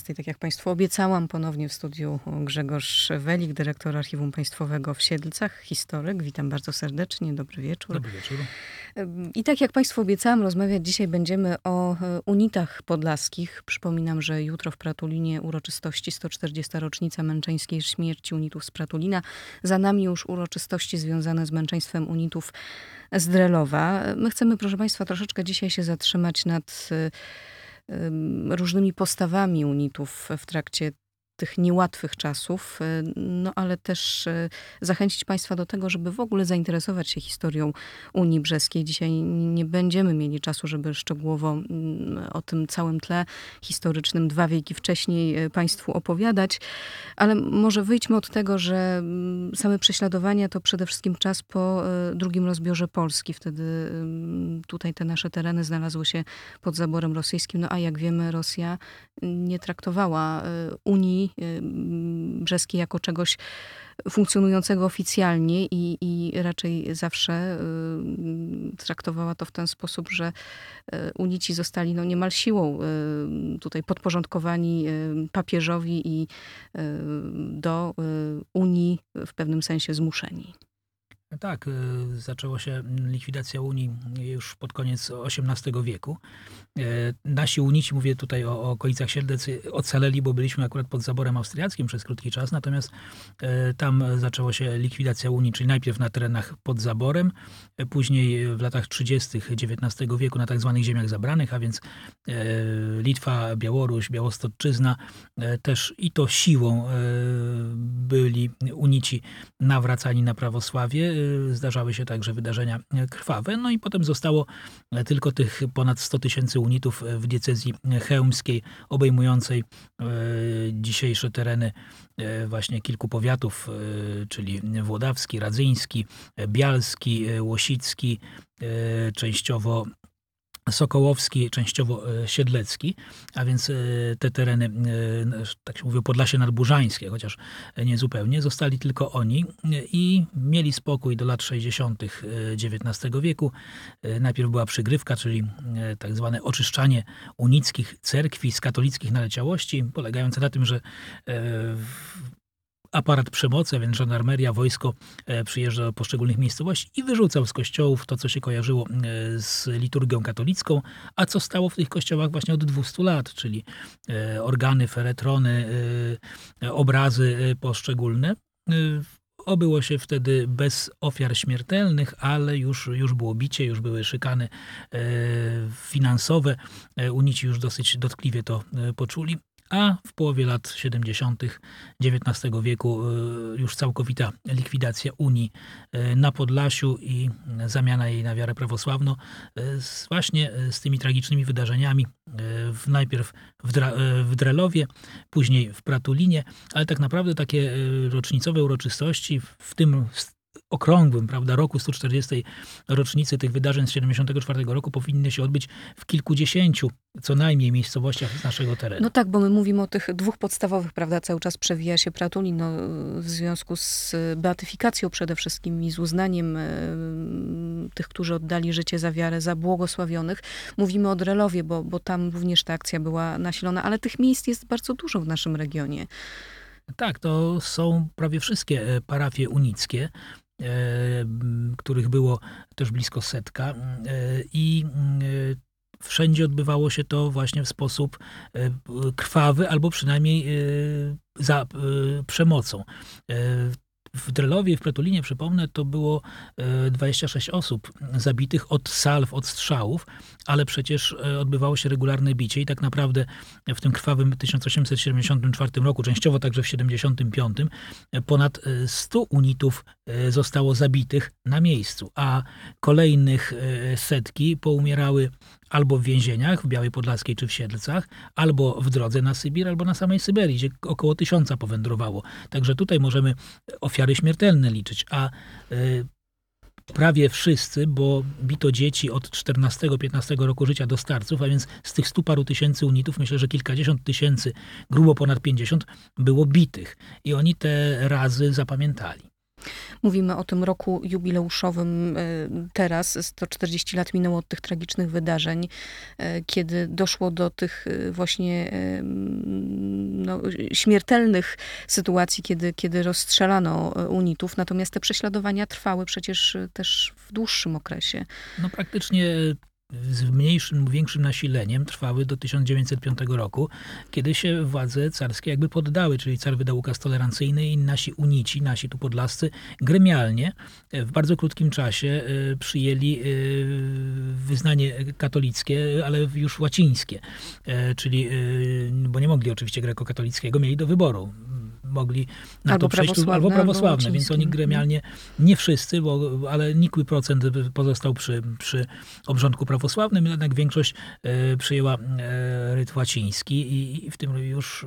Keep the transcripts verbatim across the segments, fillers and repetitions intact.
osiemnastej. Tak jak Państwu obiecałam, ponownie w studiu Grzegorz Welik, dyrektor Archiwum Państwowego w Siedlcach, historyk. Witam bardzo serdecznie, dobry wieczór. Dobry wieczór. I tak jak Państwu obiecałam, rozmawiać dzisiaj będziemy o unitach podlaskich. Przypominam, że jutro w Pratulinie uroczystości sto czterdziesta rocznica męczeńskiej śmierci unitów z Pratulina. Za nami już uroczystości związane z męczeństwem unitów z Drelowa. My chcemy, proszę Państwa, troszeczkę dzisiaj się zatrzymać nad różnymi postawami unitów w trakcie tych niełatwych czasów, no ale też zachęcić Państwa do tego, żeby w ogóle zainteresować się historią Unii Brzeskiej. Dzisiaj nie będziemy mieli czasu, żeby szczegółowo o tym całym tle historycznym dwa wieki wcześniej Państwu opowiadać, ale może wyjdźmy od tego, że same prześladowania to przede wszystkim czas po drugim rozbiorze Polski. Wtedy tutaj te nasze tereny znalazły się pod zaborem rosyjskim, no a jak wiemy, Rosja nie traktowała Unii Brzeskiej jako czegoś funkcjonującego oficjalnie i, i raczej zawsze y, traktowała to w ten sposób, że y, unici zostali no, niemal siłą y, tutaj podporządkowani y, papieżowi i y, do y, Unii w pewnym sensie zmuszeni. Tak, zaczęła się likwidacja Unii już pod koniec osiemnastego wieku. Nasi unici, mówię tutaj o, o okolicach Siedlec, ocaleli, bo byliśmy akurat pod zaborem austriackim przez krótki czas, natomiast tam zaczęła się likwidacja Unii, czyli najpierw na terenach pod zaborem, później w latach trzydziestych dziewiętnastego wieku na tak zwanych ziemiach zabranych, a więc Litwa, Białoruś, Białostocczyzna, też i to siłą byli unici nawracani na prawosławie. Zdarzały się także wydarzenia krwawe. No i potem zostało tylko tych ponad sto tysięcy unitów w diecezji chełmskiej, obejmującej dzisiejsze tereny właśnie kilku powiatów, czyli włodawski, radzyński, bialski, łosicki, częściowo sokołowski, częściowo siedlecki, a więc te tereny, tak się mówi, Podlasie Nadburzańskie, chociaż nie zupełnie, zostali tylko oni i mieli spokój do lat sześćdziesiątych dziewiętnastego wieku. Najpierw była przygrywka, czyli tak zwane oczyszczanie unickich cerkwi z katolickich naleciałości, polegające na tym, że aparat przemocy, a więc żandarmeria, wojsko przyjeżdża do poszczególnych miejscowości i wyrzucał z kościołów to, co się kojarzyło z liturgią katolicką, a co stało w tych kościołach właśnie od dwustu lat, czyli organy, feretrony, obrazy poszczególne. Obyło się wtedy bez ofiar śmiertelnych, ale już, już było bicie, już były szykany finansowe. Unici już dosyć dotkliwie to poczuli. A w połowie lat siedemdziesiątych dziewiętnastego wieku już całkowita likwidacja Unii na Podlasiu i zamiana jej na wiarę prawosławną właśnie z tymi tragicznymi wydarzeniami w, najpierw w, Dra, w Drelowie, później w Pratulinie, ale tak naprawdę takie rocznicowe uroczystości w tym okrągłym, prawda, roku sto czterdziestej rocznicy tych wydarzeń z siedemdziesiątego czwartego roku powinny się odbyć w kilkudziesięciu co najmniej miejscowościach z naszego terenu. No tak, bo my mówimy o tych dwóch podstawowych, prawda, cały czas przewija się Pratulin, no, w związku z beatyfikacją przede wszystkim i z uznaniem y, tych, którzy oddali życie za wiarę, za błogosławionych. Mówimy o Drelowie, bo, bo tam również ta akcja była nasilona, ale tych miejsc jest bardzo dużo w naszym regionie. Tak, to są prawie wszystkie parafie unickie, których było też blisko setka i wszędzie odbywało się to właśnie w sposób krwawy albo przynajmniej za przemocą. W Drelowie i w Pratulinie, przypomnę, to było dwadzieścia sześć osób zabitych od salw, od strzałów, ale przecież odbywało się regularne bicie i tak naprawdę w tym krwawym tysiąc osiemset siedemdziesiątym czwartym roku, częściowo także w siedemdziesiątym piątym, ponad stu unitów zostało zabitych na miejscu, a kolejnych setki poumierały albo w więzieniach w Białej Podlaskiej czy w Siedlcach, albo w drodze na Sybir, albo na samej Syberii, gdzie około tysiąca powędrowało. Także tutaj możemy ofiary śmiertelne liczyć, a y, prawie wszyscy, bo bito dzieci od czternastego piętnastego roku życia do starców, a więc z tych stu paru tysięcy unitów, myślę, że kilkadziesiąt tysięcy, grubo ponad pięćdziesiąt, było bitych. I oni te razy zapamiętali. Mówimy o tym roku jubileuszowym teraz. sto czterdzieści lat minęło od tych tragicznych wydarzeń, kiedy doszło do tych właśnie no, śmiertelnych sytuacji, kiedy, kiedy rozstrzelano unitów, natomiast te prześladowania trwały przecież też w dłuższym okresie. No praktycznie z mniejszym, większym nasileniem trwały do tysiąc dziewięćset piątego roku, kiedy się władze carskie jakby poddały, czyli car wydał ukaz tolerancyjny i nasi unici, nasi tu podlascy, gremialnie w bardzo krótkim czasie przyjęli wyznanie katolickie, ale już łacińskie, czyli, bo nie mogli oczywiście grekokatolickiego, mieli do wyboru. Mogli na albo to przejść, prawosławne, albo prawosławne, albo więc oni gremialnie, nie wszyscy, bo, ale nikły procent pozostał przy, przy obrządku prawosławnym, jednak większość e, przyjęła e, ryt łaciński i, i w tym już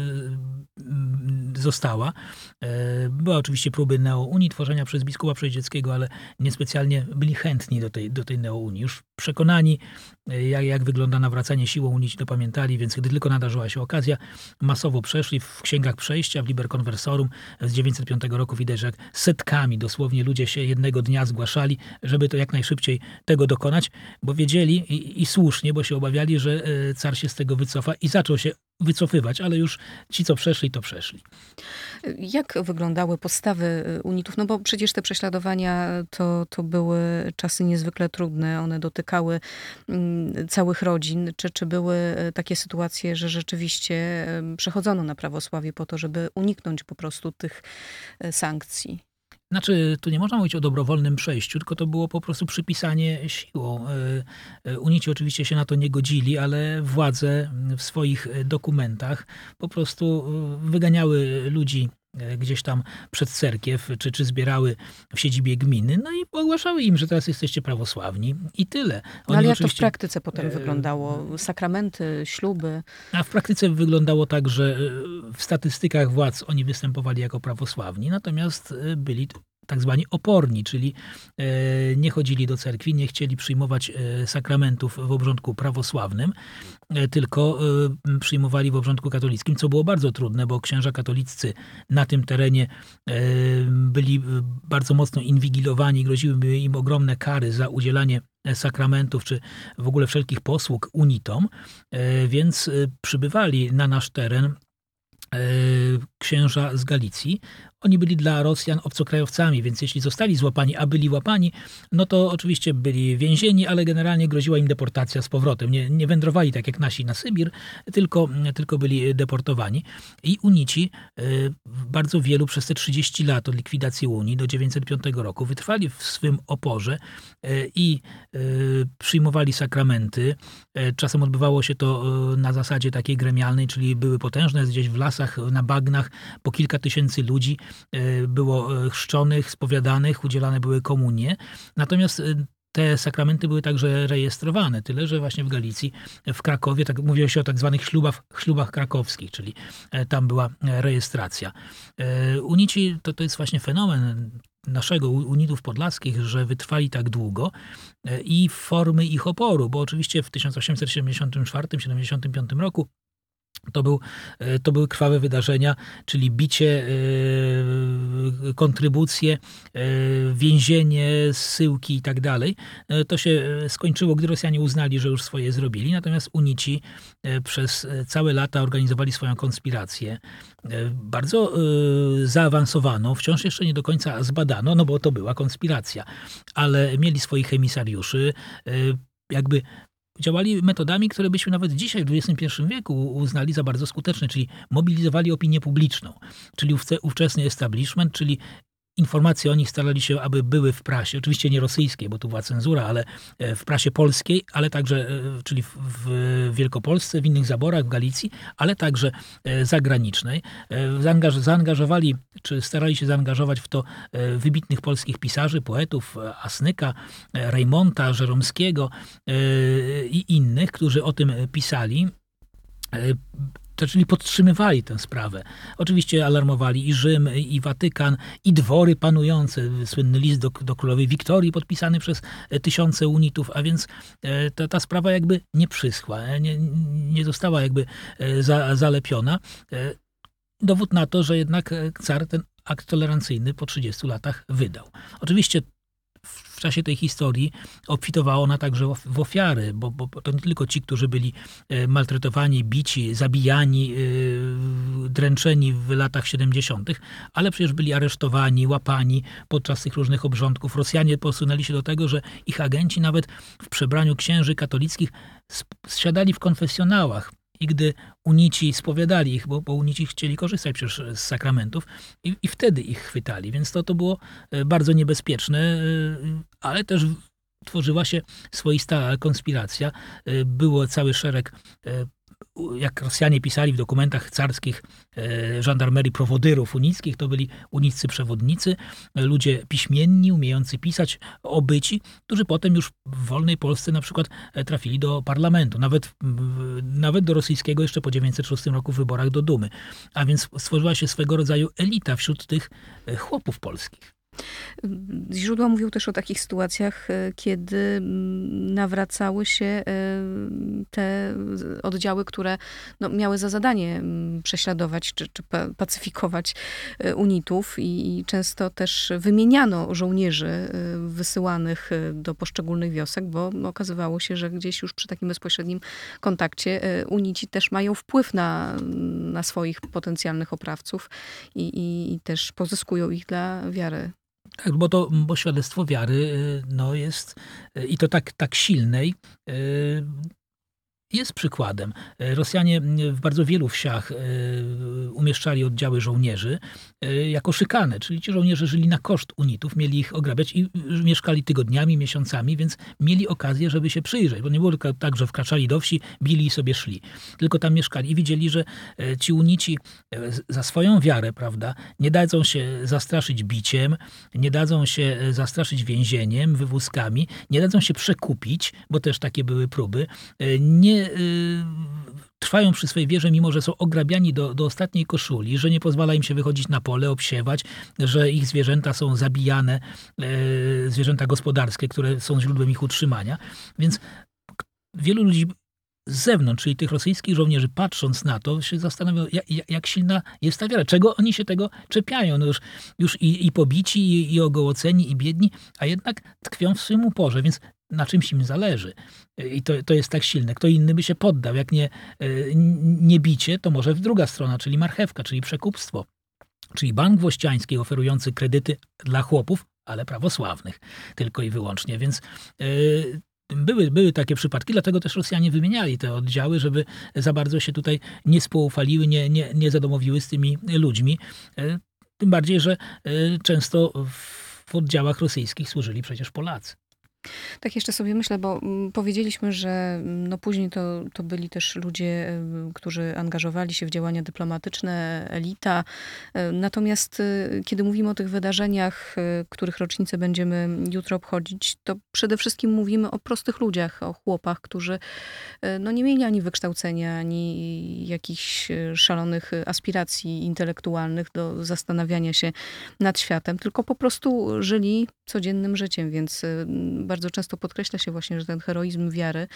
e, została. E, były oczywiście próby neounii, tworzenia przez biskupa Przejdzieckiego, ale niespecjalnie byli chętni do tej, do tej neounii. Już przekonani, jak, jak wygląda nawracanie siłą unici, to pamiętali, więc gdy tylko nadarzyła się okazja, masowo przeszli w księgach przejścia, w Liber Conversorum z dziewięćset piątego roku widać, że jak setkami dosłownie ludzie się jednego dnia zgłaszali, żeby to jak najszybciej tego dokonać, bo wiedzieli i, i słusznie, bo się obawiali, że car się z tego wycofa i zaczął się wycofywać, ale już ci, co przeszli, to przeszli. Jak wyglądały postawy unitów? No bo przecież te prześladowania to, to były czasy niezwykle trudne. One dotykały całych rodzin. Czy, czy były takie sytuacje, że rzeczywiście przechodzono na prawosławie po to, żeby uniknąć po prostu tych sankcji? Znaczy, tu nie można mówić o dobrowolnym przejściu, tylko to było po prostu przypisanie siłą. Unici oczywiście się na to nie godzili, ale władze w swoich dokumentach po prostu wyganiały ludzi gdzieś tam przed cerkiew, czy, czy zbierały w siedzibie gminy, no i ogłaszały im, że teraz jesteście prawosławni i tyle. Oni no ale jak oczywiście... to w praktyce potem wyglądało? Sakramenty, śluby? A w praktyce wyglądało tak, że w statystykach władz oni występowali jako prawosławni, natomiast byli tak zwani oporni, czyli nie chodzili do cerkwi, nie chcieli przyjmować sakramentów w obrządku prawosławnym, tylko przyjmowali w obrządku katolickim, co było bardzo trudne, bo księża katoliccy na tym terenie byli bardzo mocno inwigilowani, groziłyby im ogromne kary za udzielanie sakramentów, czy w ogóle wszelkich posług unitom, więc przybywali na nasz teren księża z Galicji. Oni byli dla Rosjan obcokrajowcami, więc jeśli zostali złapani, a byli łapani, no to oczywiście byli więzieni, ale generalnie groziła im deportacja z powrotem. Nie, nie wędrowali tak jak nasi na Sybir, tylko, tylko byli deportowani. I unici bardzo wielu przez te trzydzieści lat od likwidacji Unii do dziewięćset piątego roku wytrwali w swym oporze i przyjmowali sakramenty. Czasem odbywało się to na zasadzie takiej gremialnej, czyli były potężne gdzieś w lasach, na bagnach po kilka tysięcy ludzi było chrzczonych, spowiadanych, udzielane były komunie. Natomiast te sakramenty były także rejestrowane, tyle że właśnie w Galicji, w Krakowie, tak mówiło się o tak zwanych ślubach, ślubach krakowskich, czyli tam była rejestracja. Unici to, to jest właśnie fenomen naszego unitów podlaskich, że wytrwali tak długo i formy ich oporu, bo oczywiście w tysiąc osiemset siedemdziesiątym czwartym siedemdziesiątym piątym roku To, był, to były krwawe wydarzenia, czyli bicie, kontrybucje, więzienie, zsyłki i tak dalej. To się skończyło, gdy Rosjanie uznali, że już swoje zrobili. Natomiast unici przez całe lata organizowali swoją konspirację. Bardzo zaawansowaną, wciąż jeszcze nie do końca zbadano, no bo to była konspiracja. Ale mieli swoich emisariuszy, jakby działali metodami, które byśmy nawet dzisiaj w dwudziestym pierwszym wieku uznali za bardzo skuteczne, czyli mobilizowali opinię publiczną, czyli ówczesny establishment, czyli informacje o nich starali się, aby były w prasie, oczywiście nie rosyjskiej, bo tu była cenzura, ale w prasie polskiej, ale także, czyli w Wielkopolsce, w innych zaborach, w Galicji, ale także zagranicznej. Zaangażowali, czy starali się zaangażować w to wybitnych polskich pisarzy, poetów, Asnyka, Rejmonta, Żeromskiego i innych, którzy o tym pisali. To, czyli podtrzymywali tę sprawę. Oczywiście alarmowali i Rzym, i Watykan, i dwory panujące. Słynny list do, do królowej Wiktorii podpisany przez tysiące unitów, a więc ta, ta sprawa jakby nie przyschła, nie, nie została jakby za, zalepiona. Dowód na to, że jednak car ten akt tolerancyjny po trzydziestu latach wydał. Oczywiście w czasie tej historii obfitowała ona także w ofiary, bo, bo to nie tylko ci, którzy byli maltretowani, bici, zabijani, dręczeni w latach siedemdziesiątych, ale przecież byli aresztowani, łapani podczas tych różnych obrządków. Rosjanie posunęli się do tego, że ich agenci nawet w przebraniu księży katolickich zsiadali w konfesjonałach. I gdy unici spowiadali ich, bo, bo unici chcieli korzystać przecież z sakramentów i, i wtedy ich chwytali. Więc to, to było bardzo niebezpieczne, ale też tworzyła się swoista konspiracja. Było cały szereg, jak Rosjanie pisali w dokumentach carskich, żandarmerii prowodyrów unickich, to byli uniccy przewodnicy, ludzie piśmienni, umiejący pisać, obyci, którzy potem już w wolnej Polsce na przykład trafili do parlamentu, nawet, nawet do rosyjskiego jeszcze po dziewięćset szóstym roku w wyborach do Dumy. A więc stworzyła się swego rodzaju elita wśród tych chłopów polskich. Źródła mówią też o takich sytuacjach, kiedy nawracały się te oddziały, które no, miały za zadanie prześladować czy, czy pacyfikować unitów i, i często też wymieniano żołnierzy wysyłanych do poszczególnych wiosek, bo okazywało się, że gdzieś już przy takim bezpośrednim kontakcie unici też mają wpływ na, na swoich potencjalnych oprawców i, i, i też pozyskują ich dla wiary. Tak, bo to bo świadectwo wiary no jest i to tak, tak silnej, jest przykładem. Rosjanie w bardzo wielu wsiach umieszczali oddziały żołnierzy jako szykanę, czyli ci żołnierze żyli na koszt unitów, mieli ich ograbiać i mieszkali tygodniami, miesiącami, więc mieli okazję, żeby się przyjrzeć, bo nie było tylko tak, że wkraczali do wsi, bili i sobie szli. Tylko tam mieszkali i widzieli, że ci unici za swoją wiarę, prawda, nie dadzą się zastraszyć biciem, nie dadzą się zastraszyć więzieniem, wywózkami, nie dadzą się przekupić, bo też takie były próby, nie trwają przy swojej wierze, mimo że są ograbiani do, do ostatniej koszuli, że nie pozwala im się wychodzić na pole, obsiewać, że ich zwierzęta są zabijane, e, zwierzęta gospodarskie, które są źródłem ich utrzymania. Więc wielu ludzi z zewnątrz, czyli tych rosyjskich żołnierzy, patrząc na to, się zastanawia, jak, jak silna jest ta wiara. Czego oni się tego czepiają? No już już i, i pobici, i, i ogołoceni, i biedni, a jednak tkwią w swym uporze, więc na czymś im zależy. I to, to jest tak silne. Kto inny by się poddał. Jak nie, nie bicie, to może w druga strona, czyli marchewka, czyli przekupstwo. Czyli bank włościański oferujący kredyty dla chłopów, ale prawosławnych tylko i wyłącznie. Więc yy, były, były takie przypadki, dlatego też Rosjanie wymieniali te oddziały, żeby za bardzo się tutaj nie spoufaliły, nie, nie, nie zadomowiły z tymi ludźmi. Yy, tym bardziej, że yy, często w oddziałach rosyjskich służyli przecież Polacy. Tak jeszcze sobie myślę, bo powiedzieliśmy, że no później to, to byli też ludzie, którzy angażowali się w działania dyplomatyczne, elita. Natomiast kiedy mówimy o tych wydarzeniach, których rocznicę będziemy jutro obchodzić, to przede wszystkim mówimy o prostych ludziach, o chłopach, którzy no nie mieli ani wykształcenia, ani jakichś szalonych aspiracji intelektualnych do zastanawiania się nad światem, tylko po prostu żyli codziennym życiem, więc bardzo często podkreśla się właśnie, że ten heroizm wiary,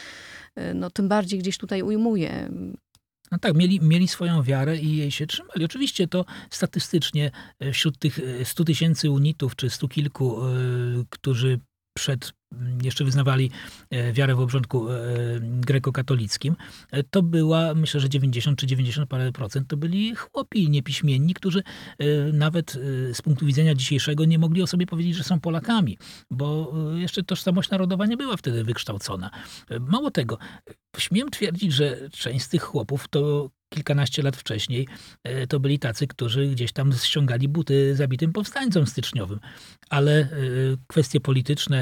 no tym bardziej gdzieś tutaj ujmuje. No tak, mieli, mieli swoją wiarę i jej się trzymali. Oczywiście to statystycznie wśród tych stu tysięcy unitów, czy stu kilku, którzy przed jeszcze wyznawali wiarę w obrządku grekokatolickim, to była, myślę, że dziewięćdziesiąt czy dziewięćdziesiąt parę procent to byli chłopi niepiśmienni, którzy nawet z punktu widzenia dzisiejszego nie mogli o sobie powiedzieć, że są Polakami, bo jeszcze tożsamość narodowa nie była wtedy wykształcona. Mało tego, śmiem twierdzić, że część z tych chłopów to kilkanaście lat wcześniej to byli tacy, którzy gdzieś tam ściągali buty zabitym powstańcom styczniowym. Ale kwestie polityczne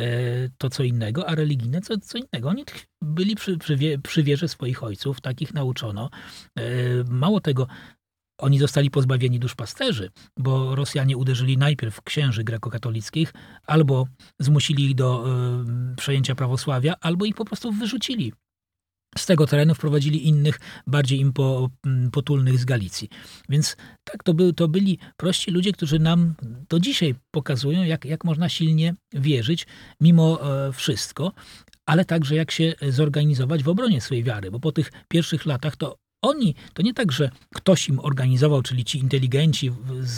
to co innego, a religijne co, co innego. Oni byli przy, przy, wie, przy wierze swoich ojców, takich nauczono. Mało tego, oni zostali pozbawieni duszpasterzy, bo Rosjanie uderzyli najpierw księży grekokatolickich, albo zmusili ich do przejęcia prawosławia, albo ich po prostu wyrzucili z tego terenu, wprowadzili innych, bardziej im po, potulnych z Galicji. Więc tak, to, był, to byli prości ludzie, którzy nam do dzisiaj pokazują, jak, jak można silnie wierzyć mimo e, wszystko, ale także jak się zorganizować w obronie swojej wiary, bo po tych pierwszych latach to oni, to nie tak, że ktoś im organizował, czyli ci inteligenci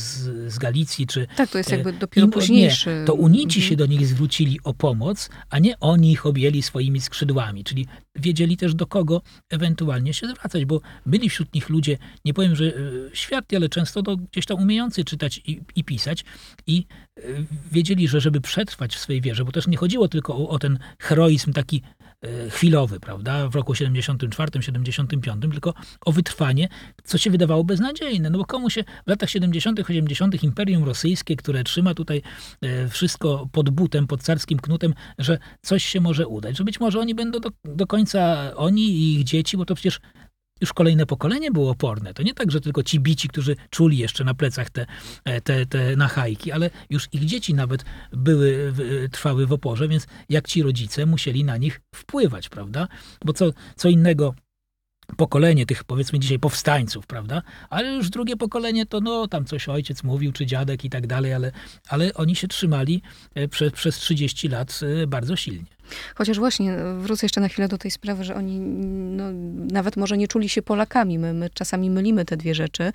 z, z Galicji, czy... Tak, to jest jakby dopiero im, późniejszy... Nie, to unici mhm. się do nich zwrócili o pomoc, a nie oni ich objęli swoimi skrzydłami, czyli wiedzieli też do kogo ewentualnie się zwracać, bo byli wśród nich ludzie, nie powiem, że światli, ale często to gdzieś tam umiejący czytać i, i pisać i wiedzieli, że żeby przetrwać w swojej wierze, bo też nie chodziło tylko o, o ten heroizm taki chwilowy, prawda, w roku siedemdziesiątym czwartym, siedemdziesiątym piątym, tylko o wytrwanie, co się wydawało beznadziejne. No bo komu się w latach siedemdziesiątych, osiemdziesiątych Imperium Rosyjskie, które trzyma tutaj wszystko pod butem, pod carskim knutem, że coś się może udać, że być może oni będą do, do końca, oni i ich dzieci, bo to przecież już kolejne pokolenie było oporne. To nie tak, że tylko ci bici, którzy czuli jeszcze na plecach te, te, te nachajki, ale już ich dzieci nawet były, trwały w oporze, więc jak ci rodzice musieli na nich wpływać, prawda? Bo co, co innego pokolenie tych, powiedzmy dzisiaj, powstańców, prawda? Ale już drugie pokolenie to no tam coś ojciec mówił, czy dziadek i tak dalej, ale, ale oni się trzymali przez, przez trzydzieści lat bardzo silnie. Chociaż właśnie, wrócę jeszcze na chwilę do tej sprawy, że oni no, nawet może nie czuli się Polakami. My, my czasami mylimy te dwie rzeczy.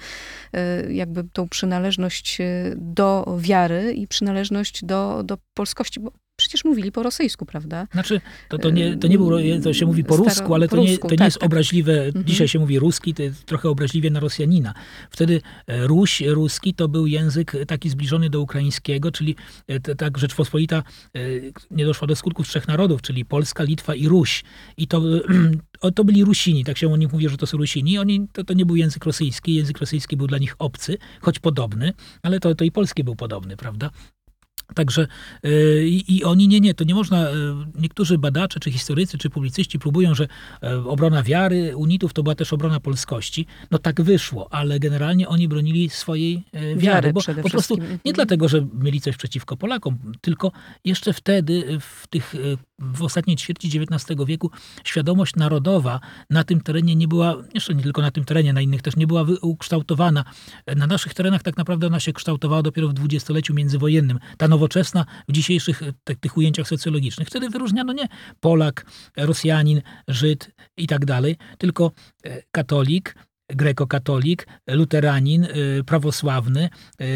Jakby tą przynależność do wiary i przynależność do, do polskości, bo przecież mówili po rosyjsku, prawda? Znaczy, to, to, nie, to nie było, to się mówi po Staro, rusku, ale po to nie, rusku, to nie tak, jest tak. obraźliwe. Mhm. Dzisiaj się mówi ruski, to jest trochę obraźliwie na Rosjanina. Wtedy Ruś, ruski to był język taki zbliżony do ukraińskiego, czyli tak Rzeczpospolita nie doszła do skutków trzech narodów, czyli Polska, Litwa i Ruś. I to, to byli Rusini, tak się o nich mówi, że to są Rusini. Oni, to, to nie był język rosyjski, język rosyjski był dla nich obcy, choć podobny, ale to, to i polski był podobny, prawda? Także yy, i oni nie, nie, to nie można, yy, niektórzy badacze, czy historycy, czy publicyści próbują, że yy, obrona wiary unitów to była też obrona polskości. No tak wyszło, ale generalnie oni bronili swojej yy, wiary, Wiary bo przede po prostu wszystkim. nie dlatego, że mieli coś przeciwko Polakom, tylko jeszcze wtedy w tych, yy, w ostatniej ćwierci dziewiętnastego wieku świadomość narodowa na tym terenie nie była, jeszcze nie tylko na tym terenie, na innych też nie była ukształtowana. Na naszych terenach tak naprawdę ona się kształtowała dopiero w dwudziestoleciu międzywojennym. Ta nowoczesna w dzisiejszych te, tych ujęciach socjologicznych. Wtedy wyróżniano nie Polak, Rosjanin, Żyd i tak dalej, tylko katolik, grekokatolik, luteranin, prawosławny,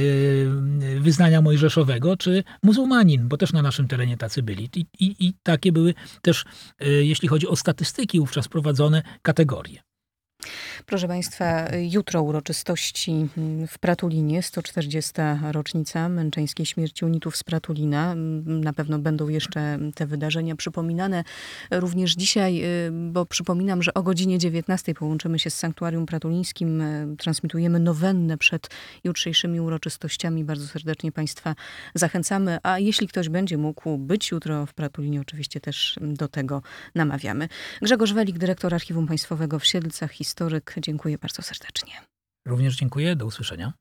wyznania mojżeszowego, czy muzułmanin, bo też na naszym terenie tacy byli. I, i, i takie były też, jeśli chodzi o statystyki wówczas prowadzone, kategorie. Proszę Państwa, jutro uroczystości w Pratulinie, sto czterdziesta rocznica męczeńskiej śmierci unitów z Pratulina. Na pewno będą jeszcze te wydarzenia przypominane również dzisiaj, bo przypominam, że o godzinie dziewiętnastej połączymy się z Sanktuarium Pratulińskim. Transmitujemy nowennę przed jutrzejszymi uroczystościami. Bardzo serdecznie Państwa zachęcamy, a jeśli ktoś będzie mógł być jutro w Pratulinie, oczywiście też do tego namawiamy. Grzegorz Welik, dyrektor Archiwum Państwowego w Siedlcach, historyk. Dziękuję bardzo serdecznie. Również dziękuję. Do usłyszenia.